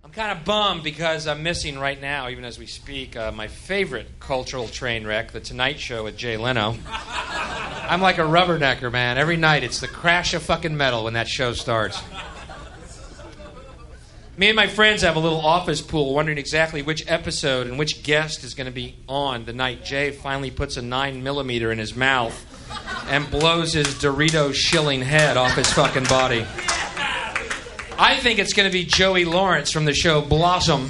I'm kind of bummed because I'm missing right now, even as we speak, my favorite cultural train wreck, The Tonight Show with Jay Leno. I'm like a rubbernecker, man. Every night it's the crash of fucking metal when that show starts. Me and my friends have a little office pool wondering exactly which episode and which guest is going to be on the night Jay finally puts a 9mm in his mouth and blows his Dorito shilling head off his fucking body. I think it's going to be Joey Lawrence from the show Blossom.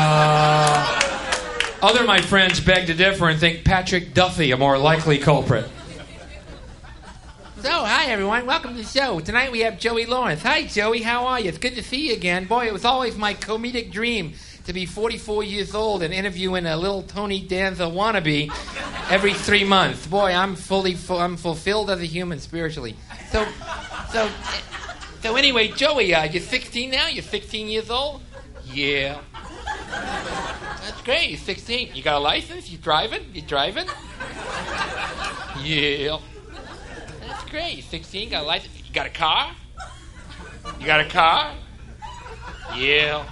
Other my friends beg to differ and think Patrick Duffy a more likely culprit. So, hi everyone, welcome to the show. Tonight we have Joey Lawrence. Hi Joey, how are you? It's good to see you again. Boy, it was always my comedic dream to be 44 years old and interviewing a little Tony Danza wannabe every 3 months. Boy, I'm fulfilled as a human spiritually. So anyway, Joey, you're 16 now? You're 16 years old? Yeah. That's great, you're 16. You got a license? You driving? Yeah. That's great, you're 16, got a license. You got a car? Yeah.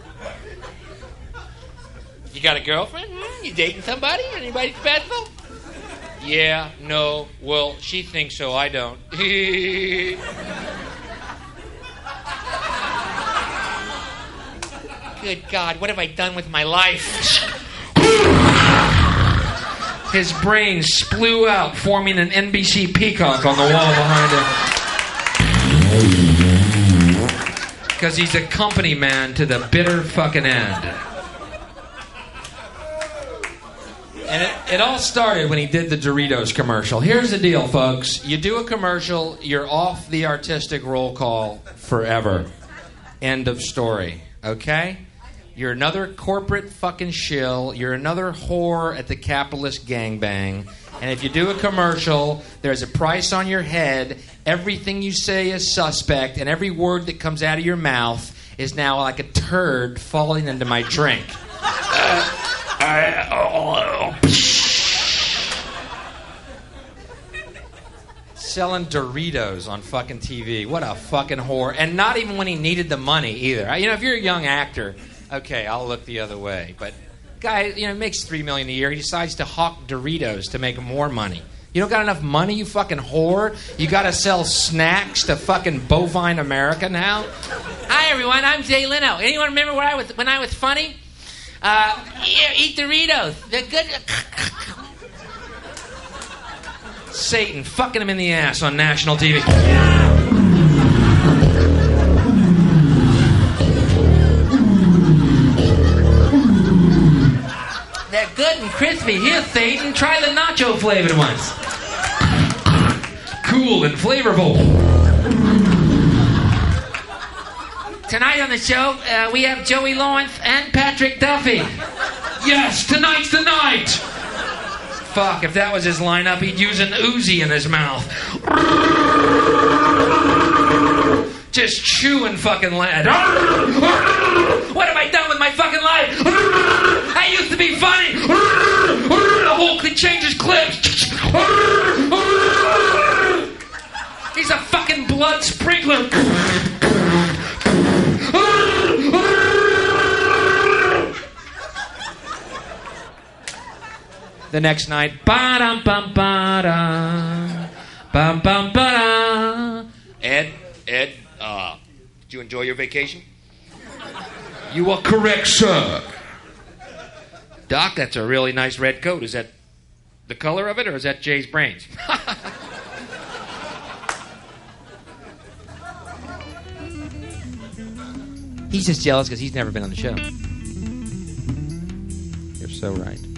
You got a girlfriend? You dating somebody? Anybody special? Yeah, no, well, she thinks so, I don't. Good God, what have I done with my life? His brain splew out, forming an NBC peacock on the wall behind him. Because he's a company man to the bitter fucking end. And it all started when he did the Doritos commercial. Here's the deal, folks. You do a commercial, you're off the artistic roll call forever. End of story. Okay? You're another corporate fucking shill. You're another whore at the capitalist gangbang. And if you do a commercial, there's a price on your head. Everything you say is suspect. And every word that comes out of your mouth is now like a turd falling into my drink. Selling Doritos on fucking TV. What a fucking whore. And not even when he needed the money either. You know, if you're a young actor, okay, I'll look the other way. But guy, you know, makes $3 million a year. He decides to hawk Doritos to make more money. You don't got enough money, you fucking whore? You got to sell snacks to fucking bovine America now? Hi, everyone. I'm Jay Leno. Anyone remember when I was funny? Here, eat Doritos. They're good. Satan fucking him in the ass on national TV. They're good and crispy. Here, Satan, try the nacho flavored ones. Cool and flavorful. Tonight on the show, we have Joey Lawrence and Patrick Duffy. Yes, tonight's the night. Fuck, if that was his lineup, he'd use an Uzi in his mouth. Just chewing fucking lead. What have I done with my fucking life? I used to be funny. The whole thing changes clips. He's a fucking blood sprinkler. The next night, ba-dum-bum-ba-dum, bum-bum-ba-dum. Ed, did you enjoy your vacation? You are correct, sir. Doc, that's a really nice red coat. Is that the color of it, or is that Jay's brains? He's just jealous because he's never been on the show. You're so right.